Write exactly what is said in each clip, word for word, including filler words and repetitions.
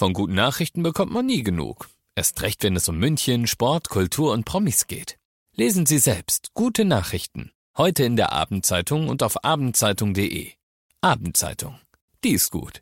Von guten Nachrichten bekommt man nie genug. Erst recht, wenn es um München, Sport, Kultur und Promis geht. Lesen Sie selbst gute Nachrichten. Heute in der Abendzeitung und auf abendzeitung punkt de. Abendzeitung. Die ist gut.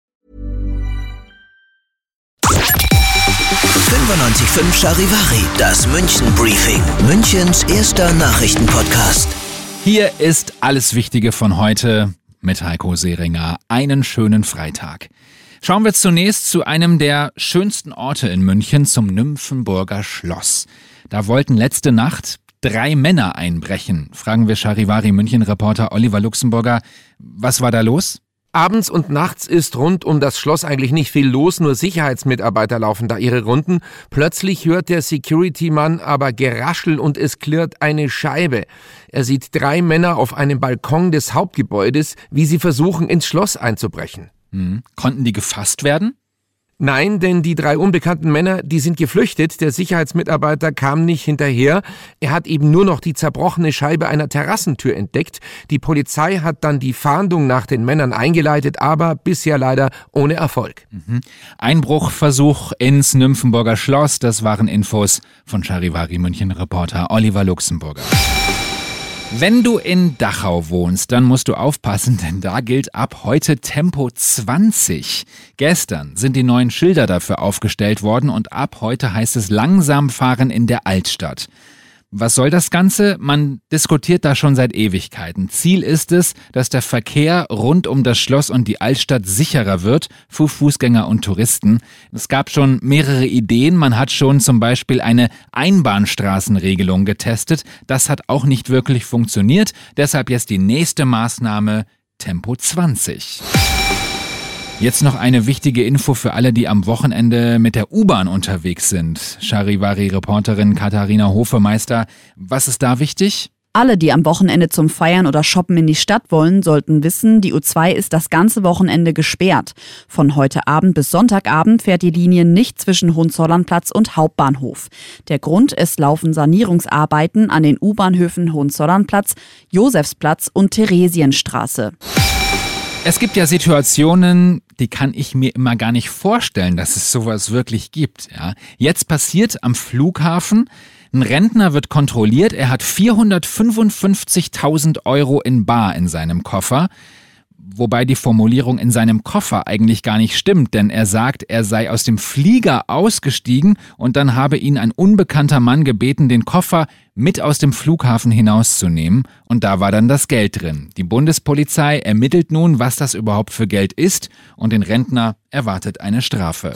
fünfundneunzig Komma fünf Charivari, das München Briefing, Münchens erster Nachrichtenpodcast. Hier ist alles Wichtige von heute mit Heiko Seringer. Einen schönen Freitag. Schauen wir zunächst zu einem der schönsten Orte in München, zum Nymphenburger Schloss. Da wollten letzte Nacht drei Männer einbrechen. Fragen wir Charivari-München-Reporter Oliver Luxemburger. Was war da los? Abends und nachts ist rund um das Schloss eigentlich nicht viel los, nur Sicherheitsmitarbeiter laufen da ihre Runden. Plötzlich hört der Security-Mann aber Geraschel und es klirrt eine Scheibe. Er sieht drei Männer auf einem Balkon des Hauptgebäudes, wie sie versuchen, ins Schloss einzubrechen. Hm. Konnten die gefasst werden? Nein, denn die drei unbekannten Männer, die sind geflüchtet. Der Sicherheitsmitarbeiter kam nicht hinterher. Er hat eben nur noch die zerbrochene Scheibe einer Terrassentür entdeckt. Die Polizei hat dann die Fahndung nach den Männern eingeleitet, aber bisher leider ohne Erfolg. Mhm. Einbruchversuch ins Nymphenburger Schloss, das waren Infos von Charivari-München-Reporter Oliver Luxemburger. Wenn du in Dachau wohnst, dann musst du aufpassen, denn da gilt ab heute Tempo zwanzig. Gestern sind die neuen Schilder dafür aufgestellt worden und ab heute heißt es langsam fahren in der Altstadt. Was soll das Ganze? Man diskutiert da schon seit Ewigkeiten. Ziel ist es, dass der Verkehr rund um das Schloss und die Altstadt sicherer wird für Fußgänger und Touristen. Es gab schon mehrere Ideen. Man hat schon zum Beispiel eine Einbahnstraßenregelung getestet. Das hat auch nicht wirklich funktioniert. Deshalb jetzt die nächste Maßnahme, Tempo zwanzig. Jetzt noch eine wichtige Info für alle, die am Wochenende mit der U-Bahn unterwegs sind. Charivari-Reporterin Katharina Hofemeister, was ist da wichtig? Alle, die am Wochenende zum Feiern oder Shoppen in die Stadt wollen, sollten wissen, die U zwei ist das ganze Wochenende gesperrt. Von heute Abend bis Sonntagabend fährt die Linie nicht zwischen Hohenzollernplatz und Hauptbahnhof. Der Grund, es laufen Sanierungsarbeiten an den U-Bahnhöfen Hohenzollernplatz, Josefsplatz und Theresienstraße. Es gibt ja Situationen, die kann ich mir immer gar nicht vorstellen, dass es sowas wirklich gibt. Ja. Jetzt passiert am Flughafen, ein Rentner wird kontrolliert, er hat vierhundertfünfundfünfzigtausend Euro in bar in seinem Koffer. Wobei die Formulierung in seinem Koffer eigentlich gar nicht stimmt, denn er sagt, er sei aus dem Flieger ausgestiegen und dann habe ihn ein unbekannter Mann gebeten, den Koffer mit aus dem Flughafen hinauszunehmen und da war dann das Geld drin. Die Bundespolizei ermittelt nun, was das überhaupt für Geld ist und den Rentner erwartet eine Strafe.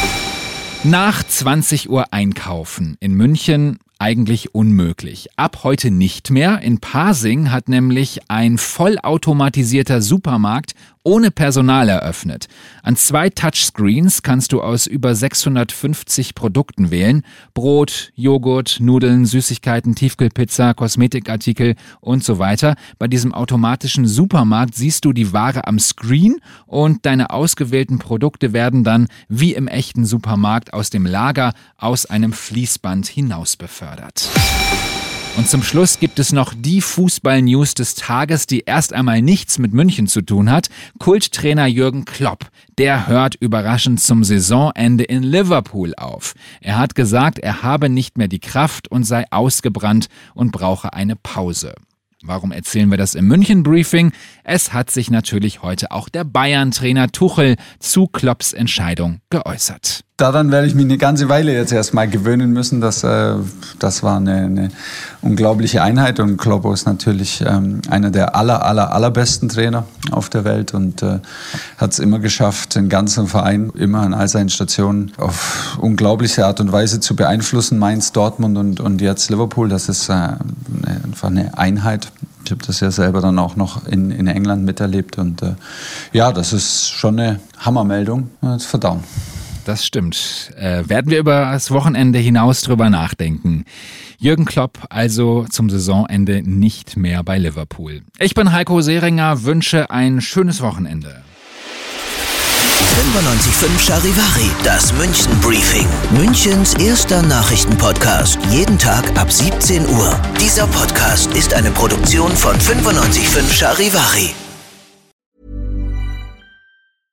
Nach zwanzig Uhr einkaufen in München eigentlich unmöglich. Ab heute nicht mehr. In Pasing hat nämlich ein vollautomatisierter Supermarkt ohne Personal eröffnet. An zwei Touchscreens kannst du aus über sechshundertfünfzig Produkten wählen. Brot, Joghurt, Nudeln, Süßigkeiten, Tiefkühlpizza, Kosmetikartikel und so weiter. Bei diesem automatischen Supermarkt siehst du die Ware am Screen und deine ausgewählten Produkte werden dann wie im echten Supermarkt aus dem Lager aus einem Fließband hinaus befördert. Und zum Schluss gibt es noch die Fußball-News des Tages, die erst einmal nichts mit München zu tun hat. Kulttrainer Jürgen Klopp, der hört überraschend zum Saisonende in Liverpool auf. Er hat gesagt, er habe nicht mehr die Kraft und sei ausgebrannt und brauche eine Pause. Warum erzählen wir das im München-Briefing? Es hat sich natürlich heute auch der Bayern-Trainer Tuchel zu Klopps Entscheidung geäußert. Daran werde ich mich eine ganze Weile jetzt erstmal gewöhnen müssen. Das, äh, das war eine, eine unglaubliche Einheit und Klopp ist natürlich ähm, einer der aller, aller, allerbesten Trainer auf der Welt und äh, hat es immer geschafft, den ganzen Verein immer an all seinen Stationen auf unglaubliche Art und Weise zu beeinflussen. Mainz, Dortmund und, und jetzt Liverpool, das ist äh, eine, einfach eine Einheit. Ich habe das ja selber dann auch noch in, in England miterlebt und äh, ja, das ist schon eine Hammermeldung, das Verdauen. Das stimmt. Äh, werden wir über das Wochenende hinaus drüber nachdenken. Jürgen Klopp also zum Saisonende nicht mehr bei Liverpool. Ich bin Heiko Seringer, wünsche ein schönes Wochenende. fünfundneunzig Komma fünf Charivari, das München Briefing. Münchens erster Nachrichtenpodcast. Jeden Tag ab siebzehn Uhr. Dieser Podcast ist eine Produktion von fünfundneunzig Komma fünf Charivari.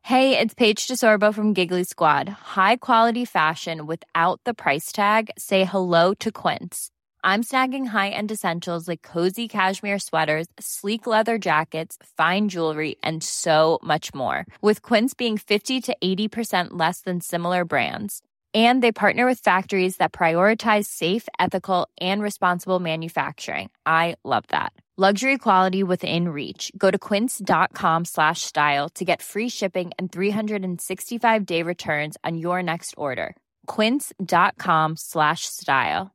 Hey, it's Paige DeSorbo from Giggly Squad. High quality fashion without the price tag. Say hello to Quince. I'm snagging high-end essentials like cozy cashmere sweaters, sleek leather jackets, fine jewelry, and so much more. With Quince being fifty to eighty percent less than similar brands. And they partner with factories that prioritize safe, ethical, and responsible manufacturing. I love that. Luxury quality within reach. Go to quince.com slash style to get free shipping and three sixty-five day returns on your next order. Quince.com slash style.